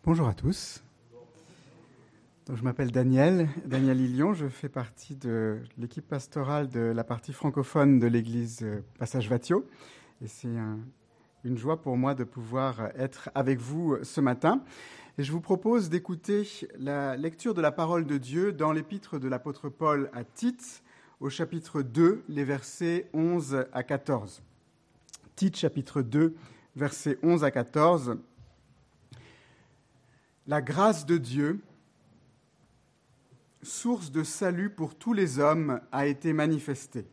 Bonjour à tous. Donc, je m'appelle Daniel Lilion, je fais partie de l'équipe pastorale de la partie francophone de l'église Passage Vatio. Et c'est une joie pour moi de pouvoir être avec vous ce matin. Et je vous propose d'écouter la lecture de la parole de Dieu dans l'épître de l'apôtre Paul à Tite, au chapitre 2, les versets 11 à 14. Tite, chapitre 2, versets 11 à 14. La grâce de Dieu, source de salut pour tous les hommes, a été manifestée.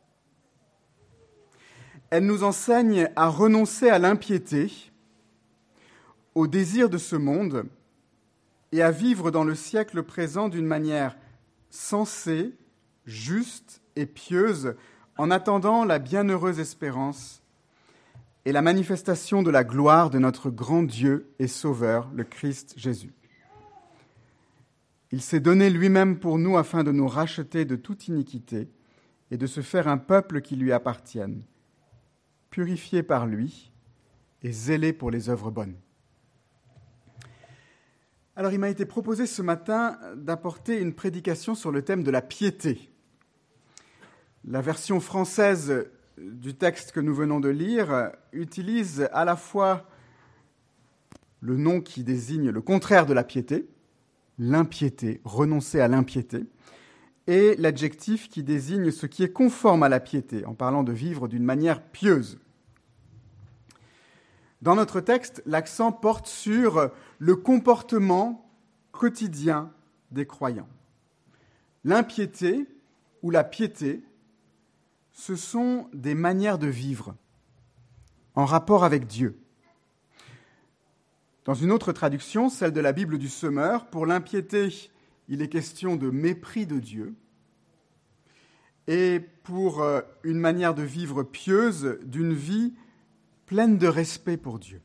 Elle nous enseigne à renoncer à l'impiété, au désir de ce monde et à vivre dans le siècle présent d'une manière sensée, juste et pieuse, en attendant la bienheureuse espérance et la manifestation de la gloire de notre grand Dieu et Sauveur, le Christ Jésus. Il s'est donné lui-même pour nous afin de nous racheter de toute iniquité et de se faire un peuple qui lui appartienne, purifié par lui et zélé pour les œuvres bonnes. Alors, il m'a été proposé ce matin d'apporter une prédication sur le thème de la piété. La version française du texte que nous venons de lire utilise à la fois le nom qui désigne le contraire de la piété, l'impiété, renoncer à l'impiété, et l'adjectif qui désigne ce qui est conforme à la piété, en parlant de vivre d'une manière pieuse. Dans notre texte, l'accent porte sur le comportement quotidien des croyants. L'impiété ou la piété, ce sont des manières de vivre en rapport avec Dieu. Dans une autre traduction, celle de la Bible du Semeur, pour l'impiété, il est question de mépris de Dieu. Et pour une manière de vivre pieuse, d'une vie pleine de respect pour Dieu.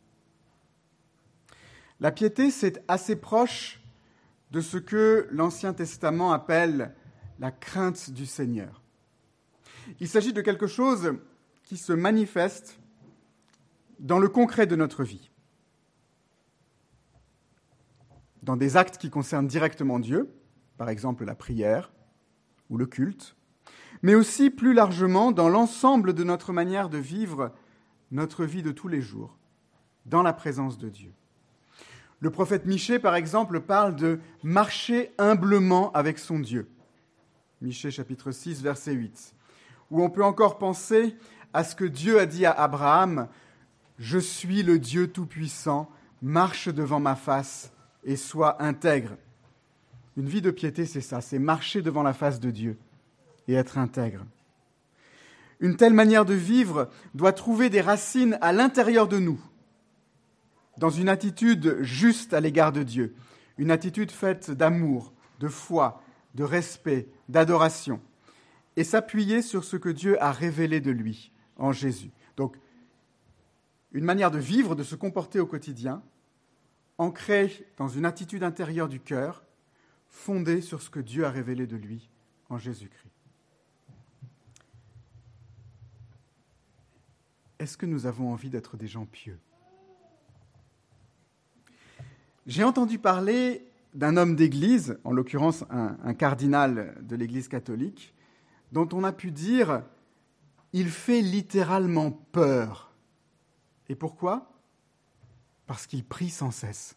La piété, c'est assez proche de ce que l'Ancien Testament appelle la crainte du Seigneur. Il s'agit de quelque chose qui se manifeste dans le concret de notre vie, dans des actes qui concernent directement Dieu, par exemple la prière ou le culte, mais aussi plus largement dans l'ensemble de notre manière de vivre notre vie de tous les jours, dans la présence de Dieu. Le prophète Michée, par exemple, parle de marcher humblement avec son Dieu. Michée, chapitre 6, verset 8. Où on peut encore penser à ce que Dieu a dit à Abraham, « Je suis le Dieu Tout-Puissant, marche devant ma face et sois intègre. » Une vie de piété, c'est ça, c'est marcher devant la face de Dieu et être intègre. Une telle manière de vivre doit trouver des racines à l'intérieur de nous, dans une attitude juste à l'égard de Dieu, une attitude faite d'amour, de foi, de respect, d'adoration, et s'appuyer sur ce que Dieu a révélé de lui en Jésus. Donc, une manière de vivre, de se comporter au quotidien, ancrée dans une attitude intérieure du cœur, fondée sur ce que Dieu a révélé de lui en Jésus-Christ. Est-ce que nous avons envie d'être des gens pieux ? J'ai entendu parler d'un homme d'église, en l'occurrence un cardinal de l'église catholique, dont on a pu dire « il fait littéralement peur ». Et pourquoi ? Parce qu'il prie sans cesse.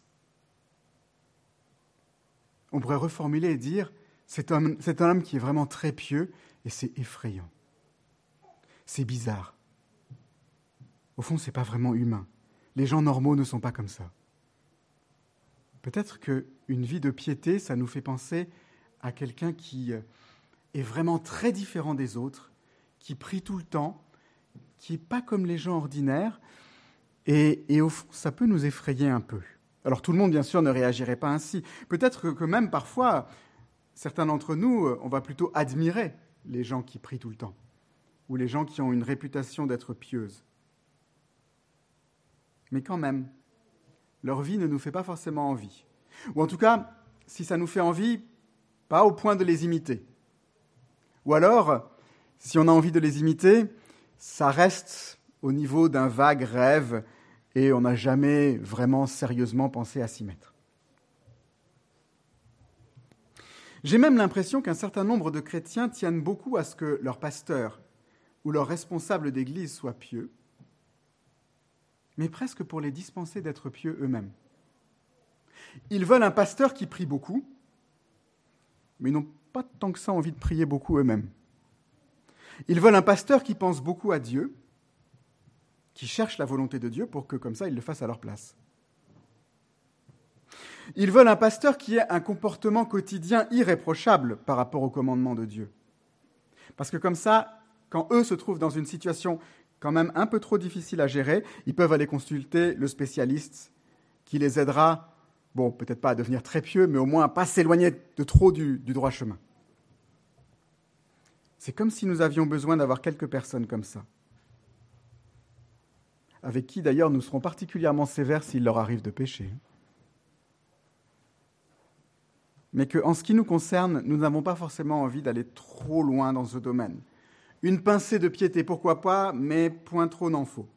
On pourrait reformuler et dire « c'est un homme qui est vraiment très pieux et c'est effrayant. C'est bizarre. Au fond, ce n'est pas vraiment humain. Les gens normaux ne sont pas comme ça. » Peut-être qu'une vie de piété, ça nous fait penser à quelqu'un qui est vraiment très différent des autres, qui prie tout le temps, qui n'est pas comme les gens ordinaires, et au fond, ça peut nous effrayer un peu. Alors tout le monde, bien sûr, ne réagirait pas ainsi. Peut-être que même parfois, certains d'entre nous, on va plutôt admirer les gens qui prient tout le temps, ou les gens qui ont une réputation d'être pieuses. Mais quand même, leur vie ne nous fait pas forcément envie. Ou en tout cas, si ça nous fait envie, pas au point de les imiter. Ou alors, si on a envie de les imiter, ça reste au niveau d'un vague rêve et on n'a jamais vraiment sérieusement pensé à s'y mettre. J'ai même l'impression qu'un certain nombre de chrétiens tiennent beaucoup à ce que leur pasteur ou leur responsable d'église soit pieux, mais presque pour les dispenser d'être pieux eux-mêmes. Ils veulent un pasteur qui prie beaucoup, mais ils n'ont pas tant que ça envie de prier beaucoup eux-mêmes. Ils veulent un pasteur qui pense beaucoup à Dieu, qui cherche la volonté de Dieu pour que, comme ça, ils le fassent à leur place. Ils veulent un pasteur qui ait un comportement quotidien irréprochable par rapport au commandement de Dieu. Parce que comme ça, quand eux se trouvent dans une situation quand même un peu trop difficile à gérer, ils peuvent aller consulter le spécialiste qui les aidera, bon, peut-être pas à devenir très pieux, mais au moins à ne pas s'éloigner de trop du droit chemin. C'est comme si nous avions besoin d'avoir quelques personnes comme ça, avec qui d'ailleurs nous serons particulièrement sévères s'il leur arrive de pécher. Mais qu'en ce qui nous concerne, nous n'avons pas forcément envie d'aller trop loin dans ce domaine. Une pincée de piété, pourquoi pas, mais point trop n'en faut.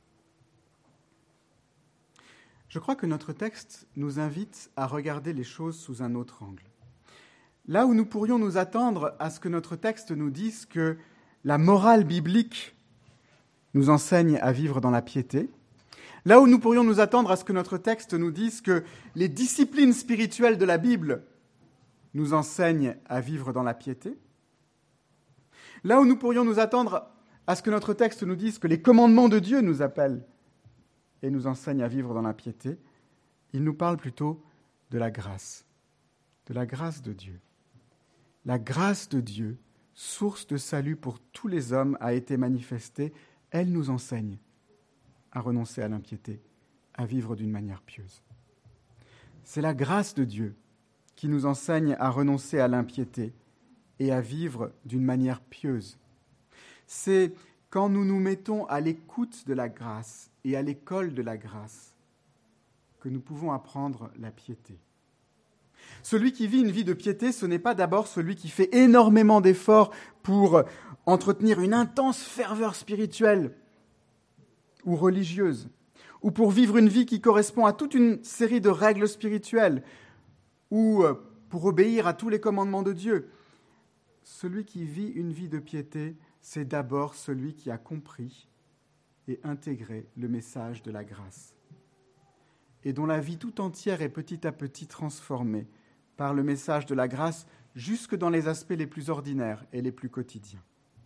Je crois que notre texte nous invite à regarder les choses sous un autre angle. Là où nous pourrions nous attendre à ce que notre texte nous dise que la morale biblique nous enseigne à vivre dans la piété, là où nous pourrions nous attendre à ce que notre texte nous dise que les disciplines spirituelles de la Bible nous enseignent à vivre dans la piété, là où nous pourrions nous attendre à ce que notre texte nous dise que les commandements de Dieu nous appellent et nous enseignent à vivre dans la piété, il nous parle plutôt de la grâce de Dieu. La grâce de Dieu, source de salut pour tous les hommes, a été manifestée. Elle nous enseigne à renoncer à l'impiété, à vivre d'une manière pieuse. C'est la grâce de Dieu qui nous enseigne à renoncer à l'impiété et à vivre d'une manière pieuse. C'est quand nous nous mettons à l'écoute de la grâce et à l'école de la grâce que nous pouvons apprendre la piété. Celui qui vit une vie de piété, ce n'est pas d'abord celui qui fait énormément d'efforts pour entretenir une intense ferveur spirituelle ou religieuse, ou pour vivre une vie qui correspond à toute une série de règles spirituelles, ou pour obéir à tous les commandements de Dieu. Celui qui vit une vie de piété, c'est d'abord celui qui a compris et intégré le message de la grâce, et dont la vie tout entière est petit à petit transformée par le message de la grâce jusque dans les aspects les plus ordinaires et les plus quotidiens.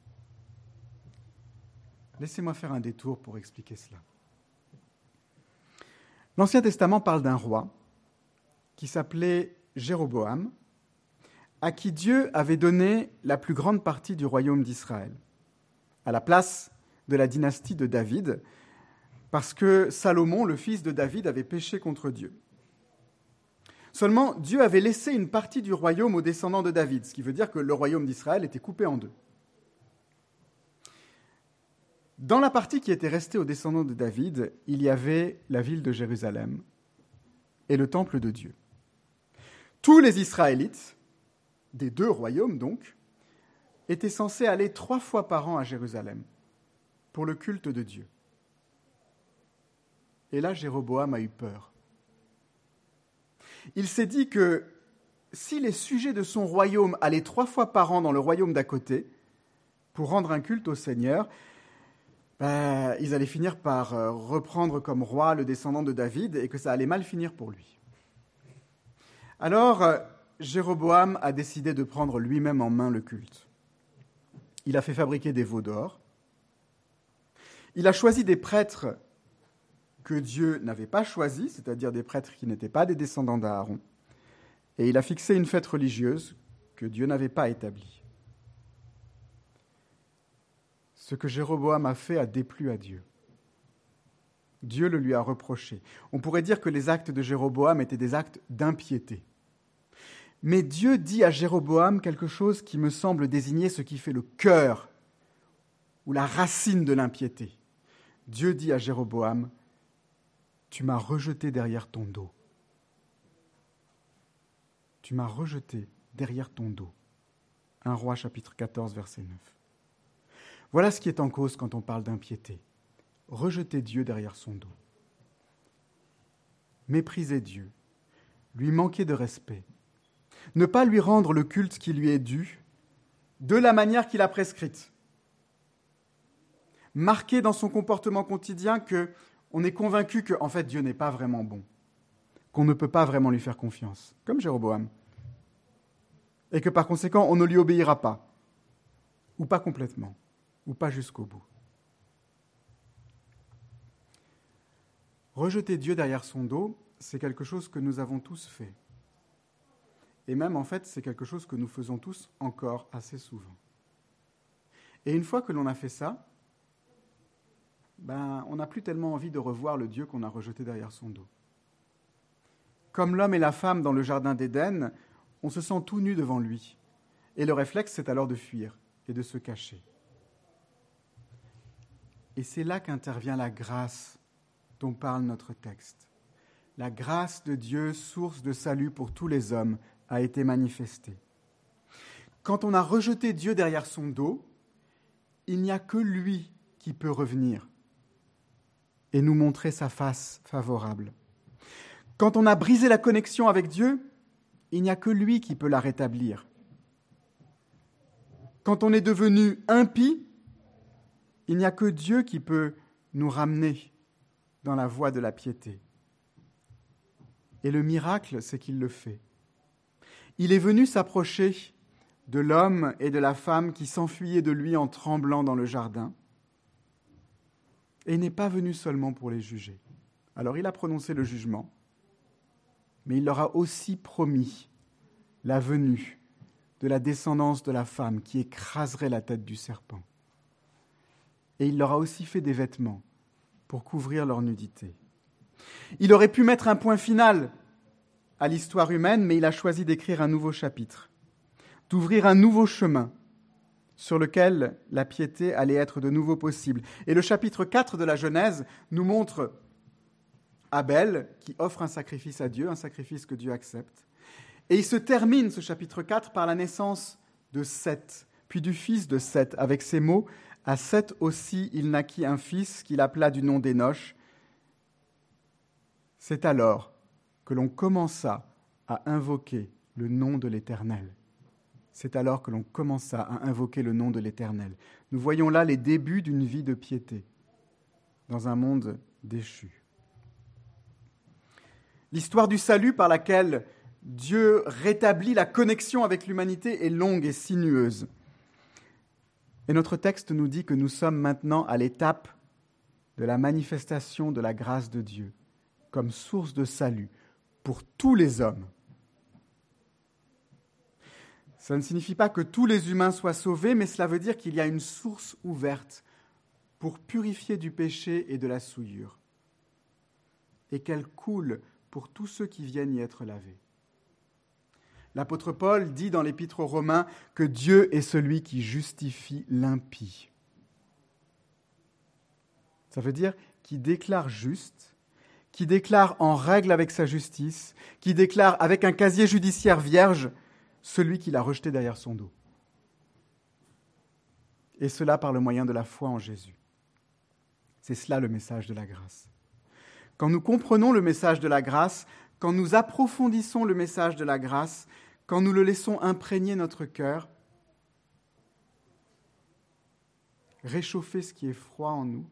Laissez-moi faire un détour pour expliquer cela. L'Ancien Testament parle d'un roi qui s'appelait Jéroboam, à qui Dieu avait donné la plus grande partie du royaume d'Israël, à la place de la dynastie de David, parce que Salomon, le fils de David, avait péché contre Dieu. Seulement, Dieu avait laissé une partie du royaume aux descendants de David, ce qui veut dire que le royaume d'Israël était coupé en deux. Dans la partie qui était restée aux descendants de David, il y avait la ville de Jérusalem et le temple de Dieu. Tous les Israélites, des deux royaumes donc, étaient censés aller 3 fois par an à Jérusalem pour le culte de Dieu. Et là, Jéroboam a eu peur. Il s'est dit que si les sujets de son royaume allaient 3 fois par an dans le royaume d'à côté pour rendre un culte au Seigneur, ils allaient finir par reprendre comme roi le descendant de David et que ça allait mal finir pour lui. Alors, Jéroboam a décidé de prendre lui-même en main le culte. Il a fait fabriquer des veaux d'or. Il a choisi des prêtres que Dieu n'avait pas choisis, c'est-à-dire des prêtres qui n'étaient pas des descendants d'Aaron. Et il a fixé une fête religieuse que Dieu n'avait pas établie. Ce que Jéroboam a fait a déplu à Dieu. Dieu le lui a reproché. On pourrait dire que les actes de Jéroboam étaient des actes d'impiété. Mais Dieu dit à Jéroboam quelque chose qui me semble désigner ce qui fait le cœur ou la racine de l'impiété. Dieu dit à Jéroboam, « Tu m'as rejeté derrière ton dos. Tu m'as rejeté derrière ton dos. » 1 Roi chapitre 14, verset 9. Voilà ce qui est en cause quand on parle d'impiété. Rejeter Dieu derrière son dos. Mépriser Dieu. Lui manquer de respect. ne pas lui rendre le culte qui lui est dû de la manière qu'il a prescrite. Marqué dans son comportement quotidien qu'on est convaincu que en fait, Dieu n'est pas vraiment bon, qu'on ne peut pas vraiment lui faire confiance, comme Jéroboam, et que par conséquent, on ne lui obéira pas, ou pas complètement, ou pas jusqu'au bout. Rejeter Dieu derrière son dos, c'est quelque chose que nous avons tous fait. Et même, en fait, c'est quelque chose que nous faisons tous encore assez souvent. Et une fois que l'on a fait ça, on n'a plus tellement envie de revoir le Dieu qu'on a rejeté derrière son dos. Comme l'homme et la femme dans le jardin d'Éden, on se sent tout nu devant lui. Et le réflexe, c'est alors de fuir et de se cacher. Et c'est là qu'intervient la grâce dont parle notre texte. La grâce de Dieu, source de salut pour tous les hommes, a été manifestée. Quand on a rejeté Dieu derrière son dos, il n'y a que lui qui peut revenir et nous montrer sa face favorable. Quand on a brisé la connexion avec Dieu, il n'y a que lui qui peut la rétablir. Quand on est devenu impie, il n'y a que Dieu qui peut nous ramener dans la voie de la piété. Et le miracle, c'est qu'il le fait. Il est venu s'approcher de l'homme et de la femme qui s'enfuyaient de lui en tremblant dans le jardin, et il n'est pas venu seulement pour les juger. Alors il a prononcé le jugement, mais il leur a aussi promis la venue de la descendance de la femme qui écraserait la tête du serpent. Et il leur a aussi fait des vêtements pour couvrir leur nudité. Il aurait pu mettre un point final à l'histoire humaine, mais il a choisi d'écrire un nouveau chapitre, d'ouvrir un nouveau chemin sur lequel la piété allait être de nouveau possible. Et le chapitre 4 de la Genèse nous montre Abel qui offre un sacrifice à Dieu, un sacrifice que Dieu accepte. Et il se termine, ce chapitre 4, par la naissance de Seth, puis du fils de Seth, avec ces mots « À Seth aussi il naquit un fils qu'il appela du nom d'Énoch. C'est alors que l'on commença à invoquer le nom de l'Éternel. » C'est alors que l'on commença à invoquer le nom de l'Éternel. Nous voyons là les débuts d'une vie de piété dans un monde déchu. L'histoire du salut par laquelle Dieu rétablit la connexion avec l'humanité est longue et sinueuse. Et notre texte nous dit que nous sommes maintenant à l'étape de la manifestation de la grâce de Dieu comme source de salut pour tous les hommes. Ça ne signifie pas que tous les humains soient sauvés, mais cela veut dire qu'il y a une source ouverte pour purifier du péché et de la souillure, et qu'elle coule pour tous ceux qui viennent y être lavés. L'apôtre Paul dit dans l'Épître aux Romains que Dieu est celui qui justifie l'impie. Ça veut dire qu'il déclare juste, qui déclare en règle avec sa justice, qui déclare avec un casier judiciaire vierge celui qu'il a rejeté derrière son dos. Et cela par le moyen de la foi en Jésus. C'est cela le message de la grâce. Quand nous comprenons le message de la grâce, quand nous approfondissons le message de la grâce, quand nous le laissons imprégner notre cœur, réchauffer ce qui est froid en nous,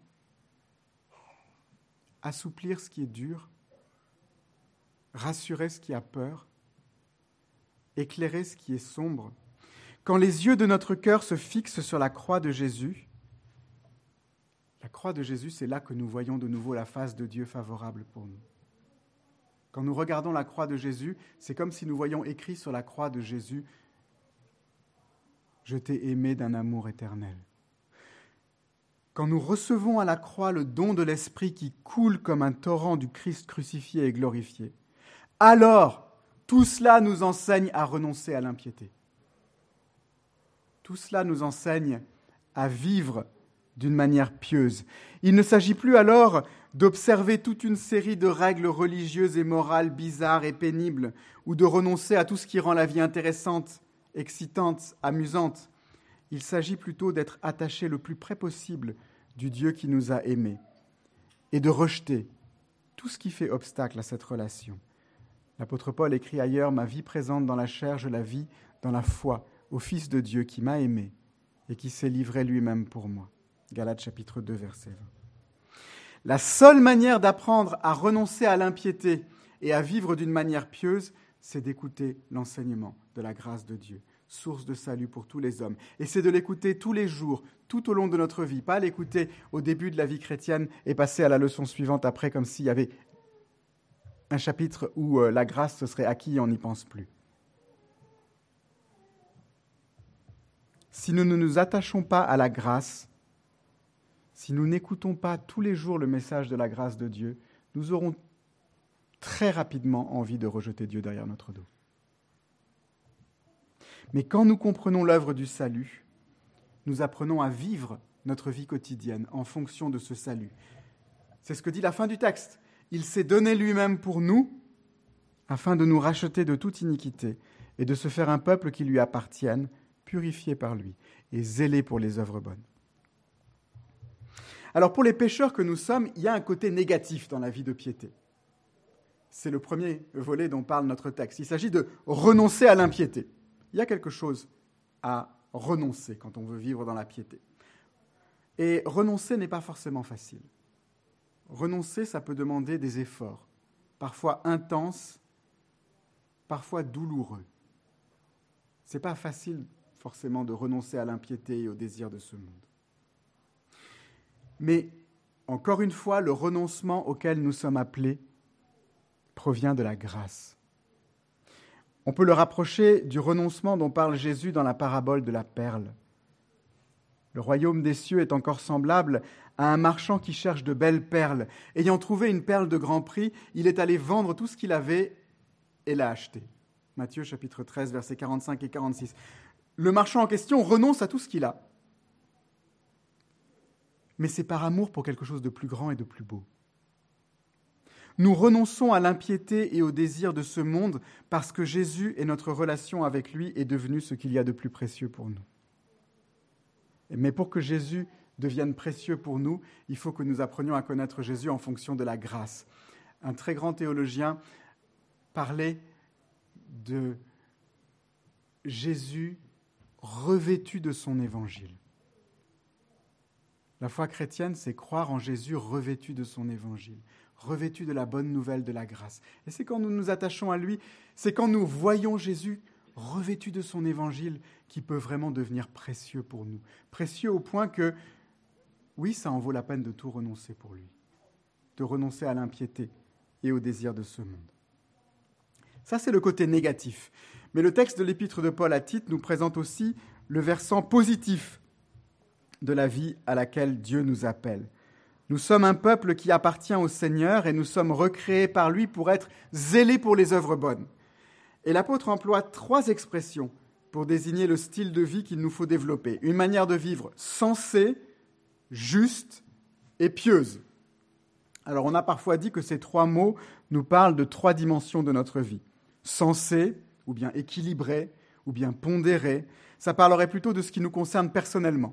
assouplir ce qui est dur, rassurer ce qui a peur, éclairer ce qui est sombre, quand les yeux de notre cœur se fixent sur la croix de Jésus, la croix de Jésus, c'est là que nous voyons de nouveau la face de Dieu favorable pour nous. Quand nous regardons la croix de Jésus, c'est comme si nous voyions écrit sur la croix de Jésus « Je t'ai aimé d'un amour éternel ». Quand nous recevons à la croix le don de l'Esprit qui coule comme un torrent du Christ crucifié et glorifié, alors tout cela nous enseigne à renoncer à l'impiété. Tout cela nous enseigne à vivre d'une manière pieuse. Il ne s'agit plus alors d'observer toute une série de règles religieuses et morales bizarres et pénibles, ou de renoncer à tout ce qui rend la vie intéressante, excitante, amusante. Il s'agit plutôt d'être attaché le plus près possible du Dieu qui nous a aimés et de rejeter tout ce qui fait obstacle à cette relation, L'apôtre Paul écrit ailleurs « Ma vie présente dans la chair, je la vis dans la foi au Fils de Dieu qui m'a aimé et qui s'est livré lui-même pour moi. » Galates chapitre 2, verset 20. La seule manière d'apprendre à renoncer à l'impiété et à vivre d'une manière pieuse, c'est d'écouter l'enseignement de la grâce de Dieu, source de salut pour tous les hommes. Et c'est de l'écouter tous les jours, tout au long de notre vie, pas l'écouter au début de la vie chrétienne et passer à la leçon suivante après comme s'il y avait un chapitre où la grâce se serait acquise et on n'y pense plus. Si nous ne nous attachons pas à la grâce, si nous n'écoutons pas tous les jours le message de la grâce de Dieu, nous aurons très rapidement envie de rejeter Dieu derrière notre dos. Mais quand nous comprenons l'œuvre du salut, nous apprenons à vivre notre vie quotidienne en fonction de ce salut. C'est ce que dit la fin du texte. Il s'est donné lui-même pour nous, afin de nous racheter de toute iniquité et de se faire un peuple qui lui appartienne, purifié par lui et zélé pour les œuvres bonnes. Alors pour les pécheurs que nous sommes, il y a un côté négatif dans la vie de piété. C'est le premier volet dont parle notre texte. Il s'agit de renoncer à l'impiété. Il y a quelque chose à renoncer quand on veut vivre dans la piété. Et renoncer n'est pas forcément facile. Renoncer, ça peut demander des efforts, parfois intenses, parfois douloureux. Ce n'est pas facile forcément de renoncer à l'impiété et au désir de ce monde. Mais, encore une fois, le renoncement auquel nous sommes appelés provient de la grâce. On peut le rapprocher du renoncement dont parle Jésus dans la parabole de la perle. Le royaume des cieux est encore semblable à un marchand qui cherche de belles perles. Ayant trouvé une perle de grand prix, il est allé vendre tout ce qu'il avait et l'a achetée. Matthieu chapitre 13, versets 45 et 46. Le marchand en question renonce à tout ce qu'il a. Mais c'est par amour pour quelque chose de plus grand et de plus beau. Nous renonçons à l'impiété et au désir de ce monde parce que Jésus et notre relation avec lui est devenue ce qu'il y a de plus précieux pour nous. Mais pour que Jésus devienne précieux pour nous, il faut que nous apprenions à connaître Jésus en fonction de la grâce. Un très grand théologien parlait de Jésus revêtu de son évangile. La foi chrétienne, c'est croire en Jésus revêtu de son évangile, revêtu de la bonne nouvelle de la grâce. Et c'est quand nous nous attachons à lui, c'est quand nous voyons Jésus revêtu de son évangile qui peut vraiment devenir précieux pour nous. Précieux au point que, oui, ça en vaut la peine de tout renoncer pour lui, de renoncer à l'impiété et au désir de ce monde. Ça, c'est le côté négatif. Mais le texte de l'épître de Paul à Tite nous présente aussi le versant positif de la vie à laquelle Dieu nous appelle. Nous sommes un peuple qui appartient au Seigneur et nous sommes recréés par lui pour être zélés pour les œuvres bonnes. Et l'apôtre emploie 3 expressions pour désigner le style de vie qu'il nous faut développer. Une manière de vivre sensée, juste et pieuse. Alors on a parfois dit que ces 3 mots nous parlent de 3 dimensions de notre vie. Sensée, ou bien équilibrée, ou bien pondérée, ça parlerait plutôt de ce qui nous concerne personnellement.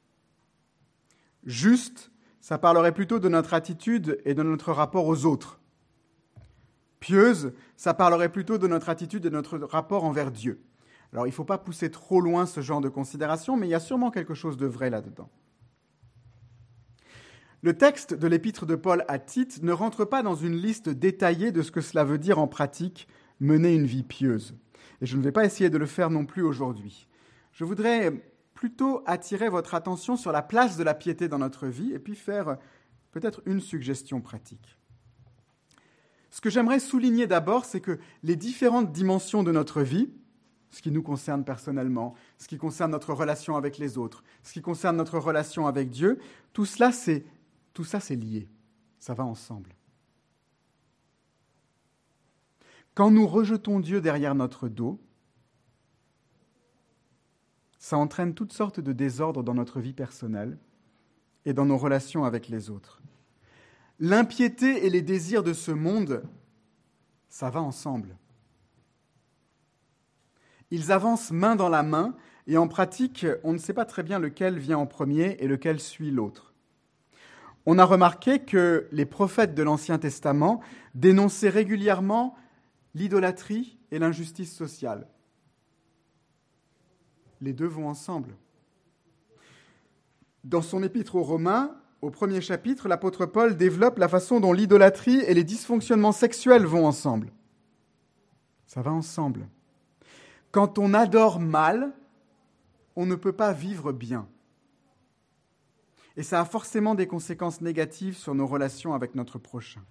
Juste, ça parlerait plutôt de notre attitude et de notre rapport aux autres. Pieuse, ça parlerait plutôt de notre attitude et de notre rapport envers Dieu. Alors, il ne faut pas pousser trop loin ce genre de considération, mais il y a sûrement quelque chose de vrai là-dedans. Le texte de l'épître de Paul à Tite ne rentre pas dans une liste détaillée de ce que cela veut dire en pratique, mener une vie pieuse. Et je ne vais pas essayer de le faire non plus aujourd'hui. Je voudrais plutôt attirer votre attention sur la place de la piété dans notre vie et puis faire peut-être une suggestion pratique. Ce que j'aimerais souligner d'abord, c'est que les différentes dimensions de notre vie, ce qui nous concerne personnellement, ce qui concerne notre relation avec les autres, ce qui concerne notre relation avec Dieu, tout ça c'est lié, ça va ensemble. Quand nous rejetons Dieu derrière notre dos, ça entraîne toutes sortes de désordres dans notre vie personnelle et dans nos relations avec les autres. L'impiété et les désirs de ce monde, ça va ensemble. Ils avancent main dans la main et en pratique, on ne sait pas très bien lequel vient en premier et lequel suit l'autre. On a remarqué que les prophètes de l'Ancien Testament dénonçaient régulièrement l'idolâtrie et l'injustice sociale. Les deux vont ensemble. Dans son épître aux Romains, au 1er chapitre, l'apôtre Paul développe la façon dont l'idolâtrie et les dysfonctionnements sexuels vont ensemble. Ça va ensemble. Quand on adore mal, on ne peut pas vivre bien. Et ça a forcément des conséquences négatives sur nos relations avec notre prochain.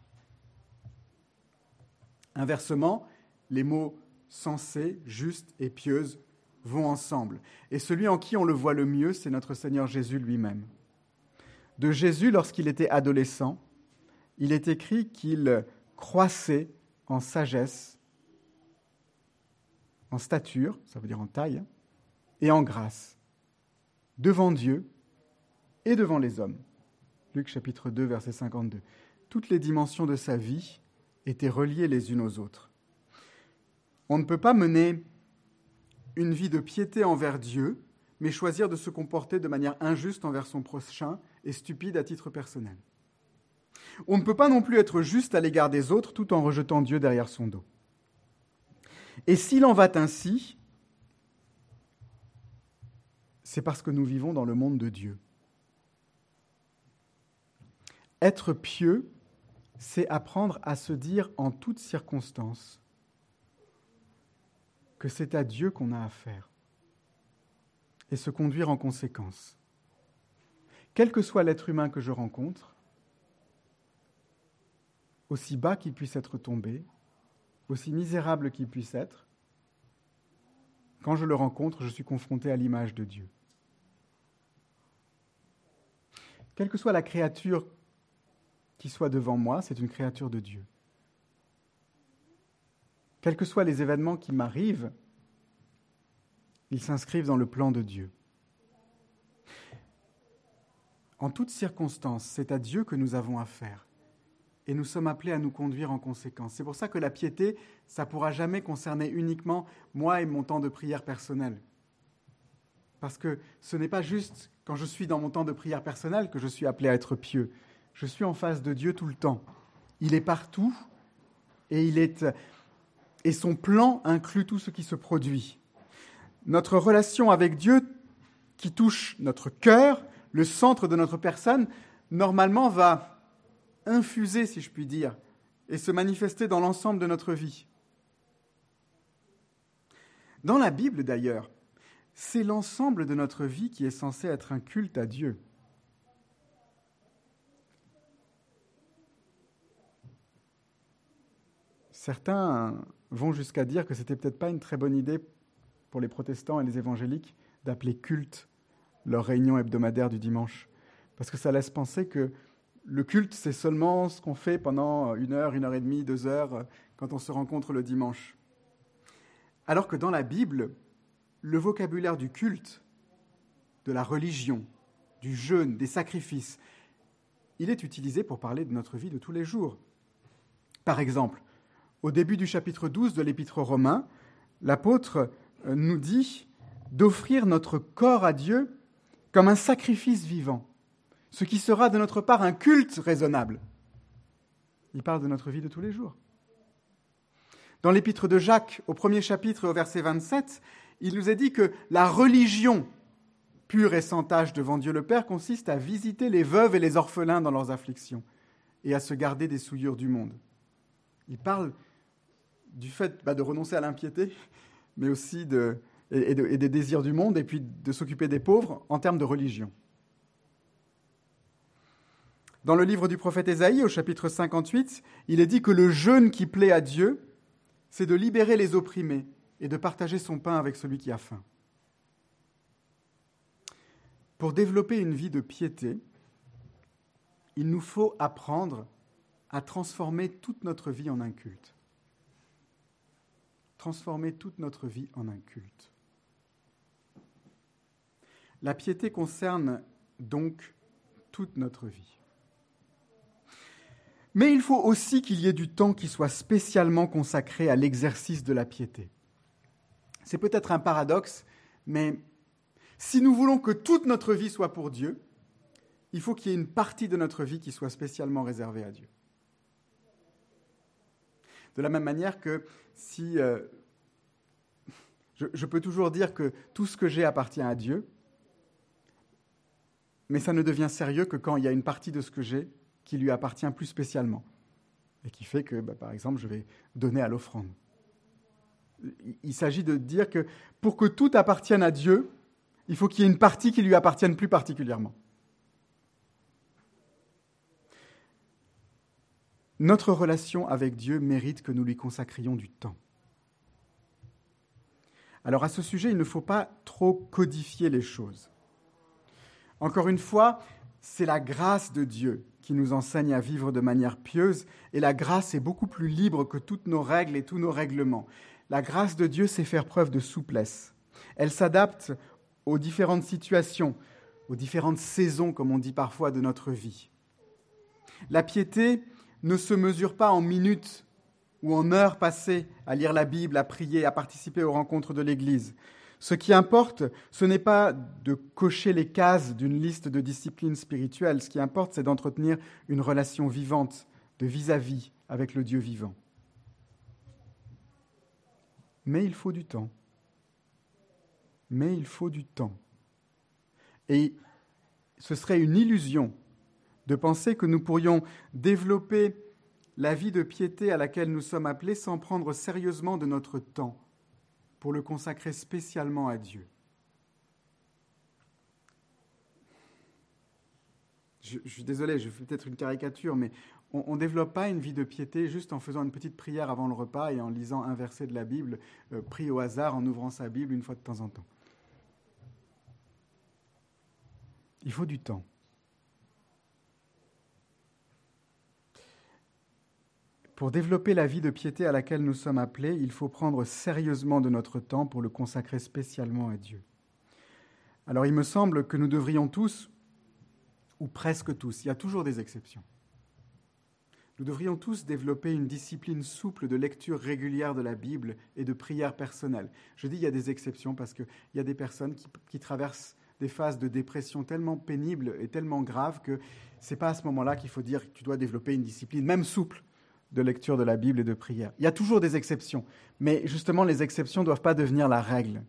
Inversement, les mots sensés, justes et pieuses vont ensemble. Et celui en qui on le voit le mieux, c'est notre Seigneur Jésus lui-même. De Jésus, lorsqu'il était adolescent, il est écrit qu'il croissait en sagesse, en stature, ça veut dire en taille, et en grâce, devant Dieu et devant les hommes. Luc chapitre 2, verset 52. Toutes les dimensions de sa vie étaient reliées les unes aux autres. On ne peut pas mener une vie de piété envers Dieu, mais choisir de se comporter de manière injuste envers son prochain et stupide à titre personnel. On ne peut pas non plus être juste à l'égard des autres tout en rejetant Dieu derrière son dos. Et s'il en va ainsi, c'est parce que nous vivons dans le monde de Dieu. Être pieux, c'est apprendre à se dire en toutes circonstances que c'est à Dieu qu'on a affaire et se conduire en conséquence. Quel que soit l'être humain que je rencontre, aussi bas qu'il puisse être tombé, aussi misérable qu'il puisse être, quand je le rencontre, je suis confronté à l'image de Dieu. Quelle que soit la créature qui soit devant moi, c'est une créature de Dieu. Quels que soient les événements qui m'arrivent, ils s'inscrivent dans le plan de Dieu. En toutes circonstances, c'est à Dieu que nous avons affaire. Et nous sommes appelés à nous conduire en conséquence. C'est pour ça que la piété, ça ne pourra jamais concerner uniquement moi et mon temps de prière personnel. Parce que ce n'est pas juste quand je suis dans mon temps de prière personnel que je suis appelé à être pieux. Je suis en face de Dieu tout le temps. Il est partout et son plan inclut tout ce qui se produit. Notre relation avec Dieu qui touche notre cœur, le centre de notre personne, normalement va infuser, si je puis dire, et se manifester dans l'ensemble de notre vie. Dans la Bible, d'ailleurs, c'est l'ensemble de notre vie qui est censé être un culte à Dieu. Certains vont jusqu'à dire que c'était peut-être pas une très bonne idée pour les protestants et les évangéliques d'appeler culte leur réunion hebdomadaire du dimanche, parce que ça laisse penser que le culte, c'est seulement ce qu'on fait pendant 1 heure, 1 heure et demie, 2 heures, quand on se rencontre le dimanche. Alors que dans la Bible, le vocabulaire du culte, de la religion, du jeûne, des sacrifices, il est utilisé pour parler de notre vie de tous les jours. Par exemple, au début du chapitre 12 de l'Épître aux Romains, l'apôtre nous dit d'offrir notre corps à Dieu comme un sacrifice vivant, ce qui sera de notre part un culte raisonnable. Il parle de notre vie de tous les jours. Dans l'Épître de Jacques, au 1er chapitre et au verset 27, il nous est dit que la religion pure et sans tache devant Dieu le Père consiste à visiter les veuves et les orphelins dans leurs afflictions et à se garder des souillures du monde. Il parle du fait de renoncer à l'impiété, mais aussi des désirs du monde, et puis de s'occuper des pauvres en termes de religion. Dans le livre du prophète Ésaïe, au chapitre 58, il est dit que le jeûne qui plaît à Dieu, c'est de libérer les opprimés et de partager son pain avec celui qui a faim. Pour développer une vie de piété, il nous faut apprendre à transformer toute notre vie en un culte. Transformer toute notre vie en un culte. La piété concerne donc toute notre vie. Mais il faut aussi qu'il y ait du temps qui soit spécialement consacré à l'exercice de la piété. C'est peut-être un paradoxe, mais si nous voulons que toute notre vie soit pour Dieu, il faut qu'il y ait une partie de notre vie qui soit spécialement réservée à Dieu. De la même manière que si je peux toujours dire que tout ce que j'ai appartient à Dieu, mais ça ne devient sérieux que quand il y a une partie de ce que j'ai qui lui appartient plus spécialement et qui fait que, par exemple, je vais donner à l'offrande. Il s'agit de dire que pour que tout appartienne à Dieu, il faut qu'il y ait une partie qui lui appartienne plus particulièrement. Notre relation avec Dieu mérite que nous lui consacrions du temps. Alors à ce sujet, il ne faut pas trop codifier les choses. Encore une fois, c'est la grâce de Dieu qui nous enseigne à vivre de manière pieuse, et la grâce est beaucoup plus libre que toutes nos règles et tous nos règlements. La grâce de Dieu sait faire preuve de souplesse. Elle s'adapte aux différentes situations, aux différentes saisons, comme on dit parfois, de notre vie. La piété ne se mesure pas en minutes ou en heures passées à lire la Bible, à prier, à participer aux rencontres de l'Église. Ce qui importe, ce n'est pas de cocher les cases d'une liste de disciplines spirituelles. Ce qui importe, c'est d'entretenir une relation vivante, de vis-à-vis avec le Dieu vivant. Mais il faut du temps. Mais il faut du temps. Et ce serait une illusion de penser que nous pourrions développer la vie de piété à laquelle nous sommes appelés sans prendre sérieusement de notre temps pour le consacrer spécialement à Dieu. Je suis désolé, je fais peut-être une caricature, mais on ne développe pas une vie de piété juste en faisant une petite prière avant le repas et en lisant un verset de la Bible, pris au hasard en ouvrant sa Bible une fois de temps en temps. Il faut du temps. Pour développer la vie de piété à laquelle nous sommes appelés, il faut prendre sérieusement de notre temps pour le consacrer spécialement à Dieu. Alors il me semble que nous devrions tous, ou presque tous, il y a toujours des exceptions, nous devrions tous développer une discipline souple de lecture régulière de la Bible et de prière personnelle. Je dis il y a des exceptions parce qu'il y a des personnes qui traversent des phases de dépression tellement pénibles et tellement graves que ce n'est pas à ce moment-là qu'il faut dire que tu dois développer une discipline, même souple, de lecture de la Bible et de prière. Il y a toujours des exceptions, mais justement, les exceptions ne doivent pas devenir la règle.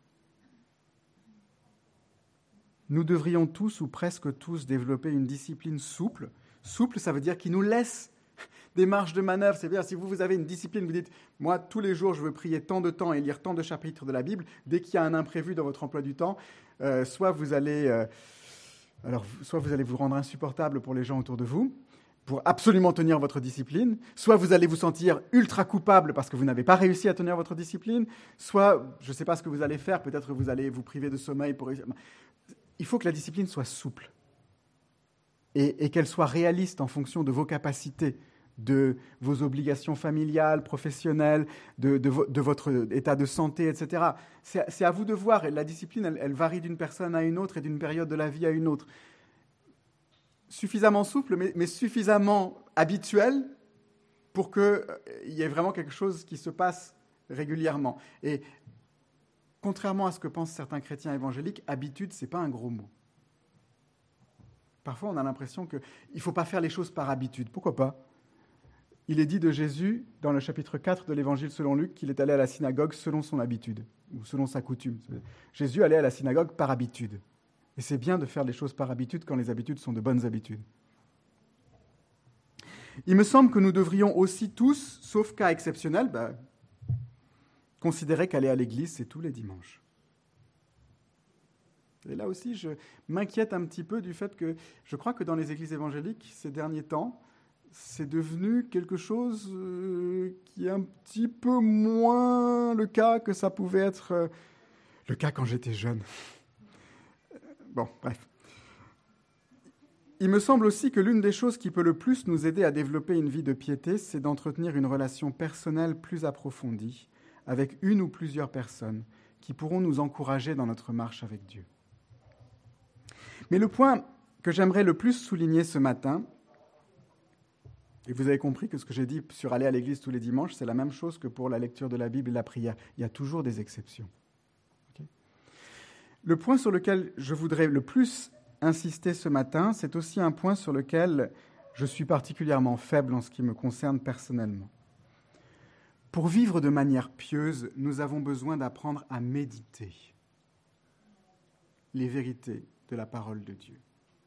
Nous devrions tous, ou presque tous, développer une discipline souple. Souple, ça veut dire qui nous laisse des marges de manœuvre. C'est-à-dire, si vous avez une discipline, vous dites, moi, tous les jours, je veux prier tant de temps et lire tant de chapitres de la Bible, dès qu'il y a un imprévu dans votre emploi du temps, soit vous allez vous rendre insupportable pour les gens autour de vous, pour absolument tenir votre discipline, soit vous allez vous sentir ultra coupable parce que vous n'avez pas réussi à tenir votre discipline, soit, je ne sais pas ce que vous allez faire, peut-être que vous allez vous priver de sommeil pour réussir. Il faut que la discipline soit souple et qu'elle soit réaliste en fonction de vos capacités, de vos obligations familiales, professionnelles, de votre état de santé, etc. C'est à vous de voir, et la discipline, elle varie d'une personne à une autre et d'une période de la vie à une autre. Suffisamment souple, mais suffisamment habituel pour qu'il y ait vraiment quelque chose qui se passe régulièrement. Et contrairement à ce que pensent certains chrétiens évangéliques, habitude, ce n'est pas un gros mot. Parfois, on a l'impression qu'il ne faut pas faire les choses par habitude. Pourquoi pas ? Il est dit de Jésus, dans le chapitre 4 de l'Évangile selon Luc, qu'il est allé à la synagogue selon son habitude, ou selon sa coutume. Jésus allait à la synagogue par habitude. Et c'est bien de faire les choses par habitude quand les habitudes sont de bonnes habitudes. Il me semble que nous devrions aussi tous, sauf cas exceptionnel, considérer qu'aller à l'église, c'est tous les dimanches. Et là aussi, je m'inquiète un petit peu du fait que je crois que dans les églises évangéliques, ces derniers temps, c'est devenu quelque chose qui est un petit peu moins le cas que ça pouvait être le cas quand j'étais jeune. Bon, bref. Il me semble aussi que l'une des choses qui peut le plus nous aider à développer une vie de piété, c'est d'entretenir une relation personnelle plus approfondie avec une ou plusieurs personnes qui pourront nous encourager dans notre marche avec Dieu. Mais le point que j'aimerais le plus souligner ce matin, et vous avez compris que ce que j'ai dit sur aller à l'église tous les dimanches, c'est la même chose que pour la lecture de la Bible et la prière. Il y a toujours des exceptions. Okay ? Le point sur lequel je voudrais le plus insister ce matin, c'est aussi un point sur lequel je suis particulièrement faible en ce qui me concerne personnellement. Pour vivre de manière pieuse, nous avons besoin d'apprendre à méditer les vérités de la parole de Dieu.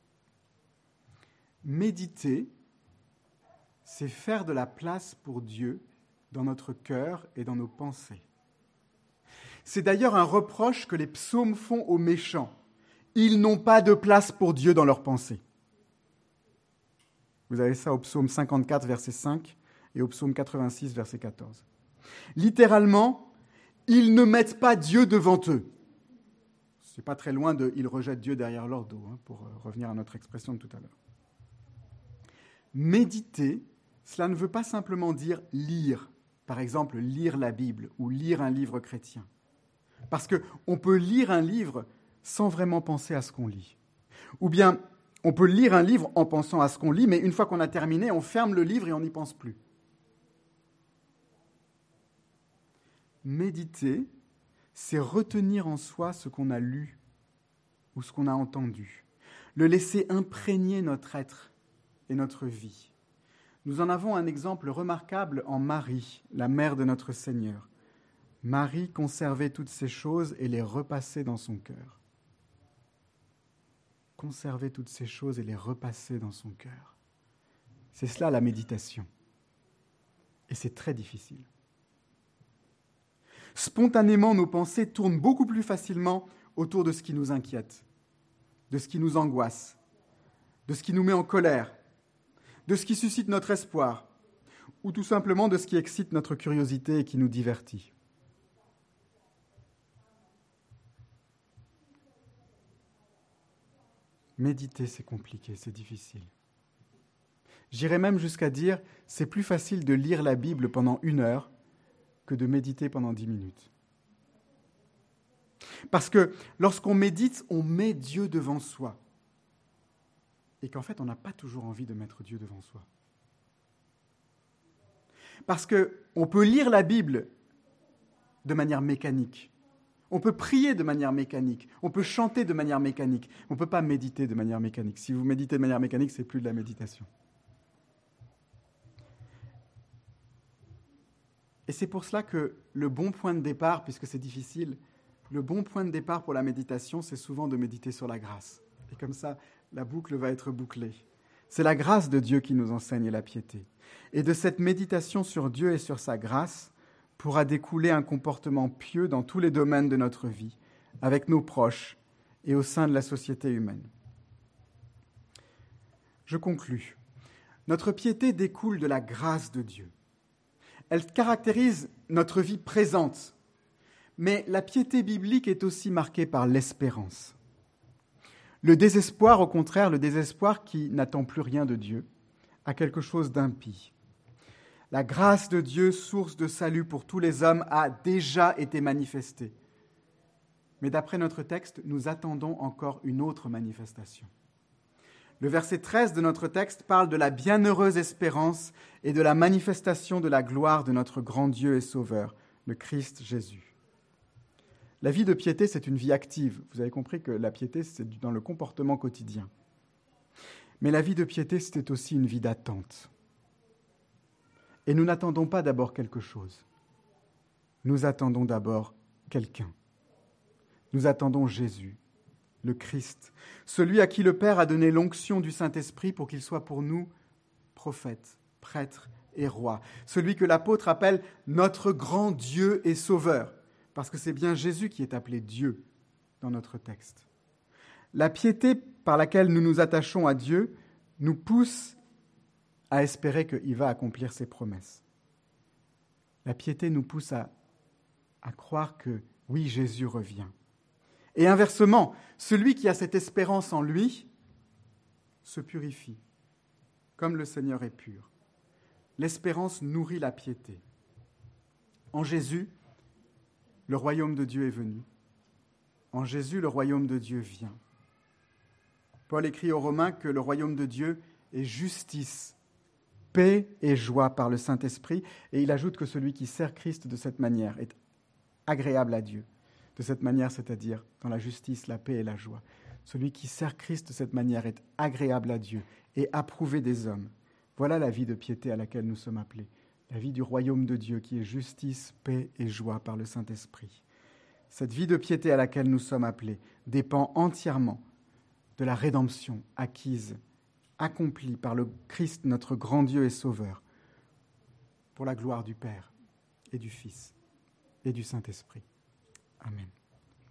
Méditer, c'est faire de la place pour Dieu dans notre cœur et dans nos pensées. C'est d'ailleurs un reproche que les psaumes font aux méchants. Ils n'ont pas de place pour Dieu dans leurs pensées. Vous avez ça au psaume 54, verset 5 et au psaume 86, verset 14. Littéralement, ils ne mettent pas Dieu devant eux. C'est pas très loin de « ils rejettent Dieu derrière leur dos », pour revenir à notre expression de tout à l'heure. Méditer, cela ne veut pas simplement dire lire, par exemple lire la Bible ou lire un livre chrétien. Parce qu'on peut lire un livre sans vraiment penser à ce qu'on lit. Ou bien, on peut lire un livre en pensant à ce qu'on lit, mais une fois qu'on a terminé, on ferme le livre et on n'y pense plus. Méditer, c'est retenir en soi ce qu'on a lu ou ce qu'on a entendu, le laisser imprégner notre être et notre vie. Nous en avons un exemple remarquable en Marie, la mère de notre Seigneur. Marie conservait toutes ces choses et les repassait dans son cœur. Conserver toutes ces choses et les repasser dans son cœur. C'est cela la méditation. Et c'est très difficile. Spontanément, nos pensées tournent beaucoup plus facilement autour de ce qui nous inquiète, de ce qui nous angoisse, de ce qui nous met en colère, de ce qui suscite notre espoir, ou tout simplement de ce qui excite notre curiosité et qui nous divertit. Méditer, c'est compliqué, c'est difficile. J'irais même jusqu'à dire, c'est plus facile de lire la Bible pendant 1 heure que de méditer pendant 10 minutes. Parce que lorsqu'on médite, on met Dieu devant soi. Et qu'en fait, on n'a pas toujours envie de mettre Dieu devant soi. Parce qu'on peut lire la Bible de manière mécanique. On peut prier de manière mécanique. On peut chanter de manière mécanique. On ne peut pas méditer de manière mécanique. Si vous méditez de manière mécanique, ce n'est plus de la méditation. Et c'est pour cela que le bon point de départ, puisque c'est difficile, le bon point de départ pour la méditation, c'est souvent de méditer sur la grâce. Et comme ça, la boucle va être bouclée. C'est la grâce de Dieu qui nous enseigne la piété. Et de cette méditation sur Dieu et sur sa grâce pourra découler un comportement pieux dans tous les domaines de notre vie, avec nos proches et au sein de la société humaine. Je conclus. Notre piété découle de la grâce de Dieu. Elle caractérise notre vie présente, mais la piété biblique est aussi marquée par l'espérance. Le désespoir, au contraire, le désespoir qui n'attend plus rien de Dieu, a quelque chose d'impie. La grâce de Dieu, source de salut pour tous les hommes, a déjà été manifestée. Mais d'après notre texte, nous attendons encore une autre manifestation. Le verset 13 de notre texte parle de la bienheureuse espérance et de la manifestation de la gloire de notre grand Dieu et Sauveur, le Christ Jésus. La vie de piété, c'est une vie active. Vous avez compris que la piété, c'est dans le comportement quotidien. Mais la vie de piété, c'est aussi une vie d'attente. Et nous n'attendons pas d'abord quelque chose. Nous attendons d'abord quelqu'un. Nous attendons Jésus, le Christ, celui à qui le Père a donné l'onction du Saint-Esprit pour qu'il soit pour nous prophète, prêtre et roi. Celui que l'apôtre appelle notre grand Dieu et Sauveur, parce que c'est bien Jésus qui est appelé Dieu dans notre texte. La piété par laquelle nous nous attachons à Dieu nous pousse à espérer qu'il va accomplir ses promesses. La piété nous pousse à croire que, oui, Jésus revient. Et inversement, celui qui a cette espérance en lui se purifie, comme le Seigneur est pur. L'espérance nourrit la piété. En Jésus, le royaume de Dieu est venu. En Jésus, le royaume de Dieu vient. Paul écrit aux Romains que le royaume de Dieu est justice, paix et joie par le Saint-Esprit, et il ajoute que celui qui sert Christ de cette manière est agréable à Dieu. De cette manière, c'est-à-dire dans la justice, la paix et la joie. Celui qui sert Christ de cette manière est agréable à Dieu et approuvé des hommes. Voilà la vie de piété à laquelle nous sommes appelés. la vie du royaume de Dieu qui est justice, paix et joie par le Saint-Esprit. Cette vie de piété à laquelle nous sommes appelés dépend entièrement de la rédemption acquise, accomplie par le Christ, notre grand Dieu et Sauveur, pour la gloire du Père et du Fils et du Saint-Esprit. Amen.